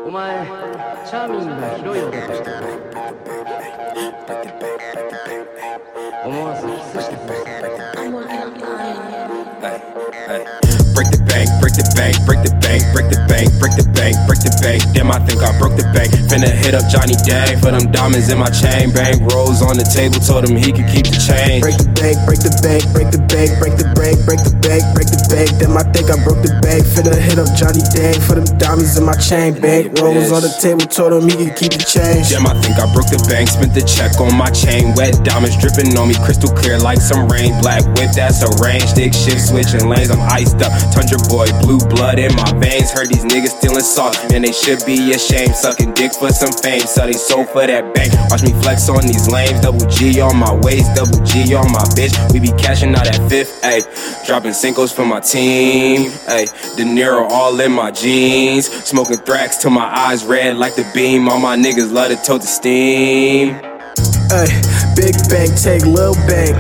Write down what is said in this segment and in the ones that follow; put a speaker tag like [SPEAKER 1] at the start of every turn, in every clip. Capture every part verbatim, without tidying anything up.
[SPEAKER 1] お前、チャーミングが広い腕として思わずキスしたくなった。
[SPEAKER 2] Break the bank, break the bank, break the bank, break the bank, break the bank, break the bank. Damn, I think I broke the bank. Finna hit up Johnny Dang for them diamonds in my chain. Bang rolls on the table, told him he could keep the change.
[SPEAKER 3] Break the bank, break the bank, break the bank, break the bank, break the bank, break the bank. Damn, I think I broke the bank. Finna hit up Johnny Dang for them diamonds in my chain. Bank rolls on the table, told him he could keep the change.
[SPEAKER 2] Damn, I think I broke the bank. Spent the check on my chain. Wet diamonds dripping on me, crystal clear like some rain. Black whip, that's a range. Stick shift switching lanes, I'm iced up. Tundra boy, blue blood in my veins. Heard these niggas stealing sauce, man, they should be ashamed. Sucking dick for some fame, so they sold for that bank. Watch me flex on these lames. Double G on my waist, double G on my bitch. We be cashing out at fifth, ayy. Dropping Cinco's for my team, ayy. De Niro all in my jeans. Smoking Thrax till my eyes red like the beam. All my niggas love to tote the steam.
[SPEAKER 3] Ay, big bank, take lil bank.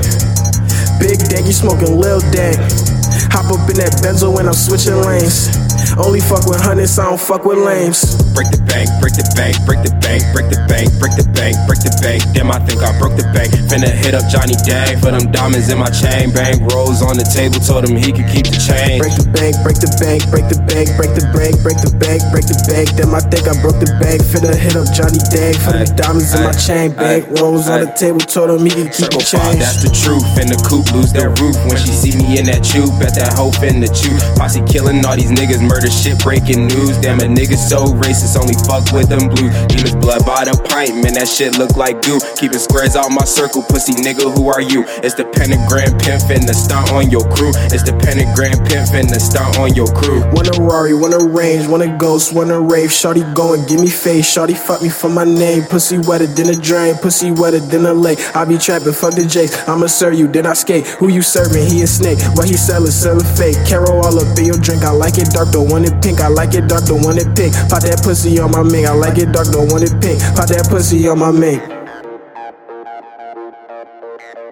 [SPEAKER 3] Big dank, you smoking lil dank. Hop up in that Benzo when I'm switching lanes. Only fuck with hundreds, I don't fuck with lames.
[SPEAKER 2] Break the bank, break the bank, break the bank, break the bank, break the bank, break the bank. Damn, I think I broke the bank. Finna hit up Johnny Dang for them diamonds in my chain. Bang rolls on the table, told him he could keep the change.
[SPEAKER 3] Break the bank, break the bank, break the bank, break the bank, break the bank, break the bank. Damn, I think I broke the bank. Finna hit up Johnny Dang for them diamonds in my chain. Bang rolls on the table, told him he could keep the change.
[SPEAKER 2] That's the truth, and the coupe lose their roof when she see me in that tube. Bet that hoe finna chew. Posse killing all these niggas, murder shit, breaking news. Damn, a nigga so racist, only fuck with them blue. Demons blood by the pint, man, that shit look like goo. Keeping squares out my circle, pussy nigga, who are you? It's the pentagram pimp and the stunt on your crew. It's the pentagram pimp and the stunt on your crew.
[SPEAKER 3] Want a Rari, want a range, want a ghost, want a rave. Shawty go and give me face, shawty fuck me for my name. Pussy wetter than a drain, pussy wetter than a lake. I be trapping, fuck the Jakes, I'ma serve you, then I skate. Who you serving? He a snake, what he sellin', sellin' fake. Caro all up in your drink, I like it dark, don't want it pink. I like it dark, don't want it pink. Pop that pussy on my mink, I like it dark, don't want it pink. Pop that pussy on my mink.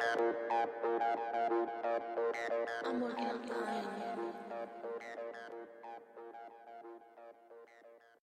[SPEAKER 4] I'm working on